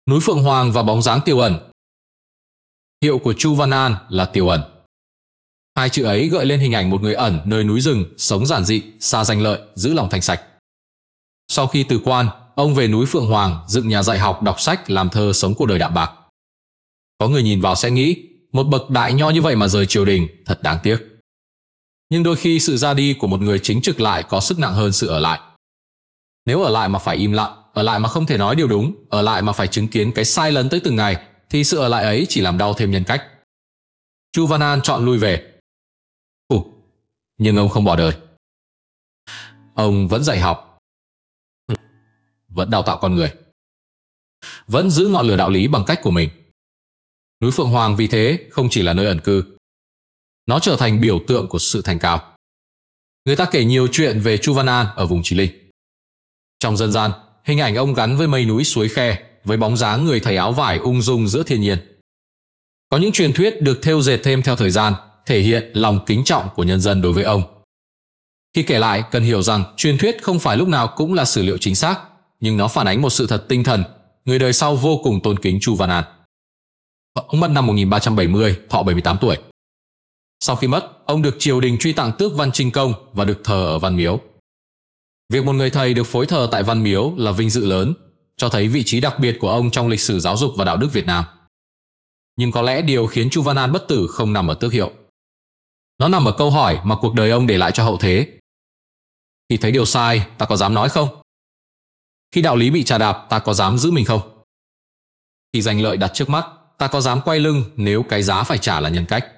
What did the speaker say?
Núi Phượng Hoàng và bóng dáng tiềm ẩn. Hiệu của Chu Văn An là tiềm ẩn. Hai chữ ấy gợi lên hình ảnh một người ẩn nơi núi rừng, sống giản dị, xa danh lợi, giữ lòng thanh sạch. Sau khi từ quan, ông về núi Phượng Hoàng, dựng nhà dạy học, đọc sách, làm thơ, sống cuộc đời đạm bạc. Có người nhìn vào sẽ nghĩ, một bậc đại nho như vậy mà rời triều đình, thật đáng tiếc. Nhưng đôi khi sự ra đi của một người chính trực lại có sức nặng hơn sự ở lại. Nếu ở lại mà phải im lặng, ở lại mà không thể nói điều đúng, ở lại mà phải chứng kiến cái sai lấn tới từng ngày, thì sự ở lại ấy chỉ làm đau thêm nhân cách. Chu Văn An chọn lui về. Nhưng ông không bỏ đời. Ông vẫn dạy học, vẫn đào tạo con người, vẫn giữ ngọn lửa đạo lý bằng cách của mình. Núi Phượng Hoàng vì thế không chỉ là nơi ẩn cư, nó trở thành biểu tượng của sự thành cao. Người ta kể nhiều chuyện về Chu Văn An ở vùng Chí Linh. Trong dân gian, hình ảnh ông gắn với mây núi suối khe, với bóng dáng người thầy áo vải ung dung giữa thiên nhiên. Có những truyền thuyết được thêu dệt thêm theo thời gian, thể hiện lòng kính trọng của nhân dân đối với ông. Khi kể lại, cần hiểu rằng truyền thuyết không phải lúc nào cũng là sử liệu chính xác, nhưng nó phản ánh một sự thật tinh thần. Người đời sau vô cùng tôn kính Chu Văn An. Ông mất năm 1370, thọ 78 tuổi. Sau khi mất, ông được triều đình truy tặng tước Văn Trinh Công và được thờ ở Văn Miếu. Việc một người thầy được phối thờ tại Văn Miếu là vinh dự lớn, cho thấy vị trí đặc biệt của ông trong lịch sử giáo dục và đạo đức Việt Nam. Nhưng có lẽ điều khiến Chu Văn An bất tử không nằm ở tước hiệu. Nó nằm ở câu hỏi mà cuộc đời ông để lại cho hậu thế. Khi thấy điều sai, ta có dám nói không? Khi đạo lý bị chà đạp, ta có dám giữ mình không? Khi danh lợi đặt trước mắt, ta có dám quay lưng nếu cái giá phải trả là nhân cách?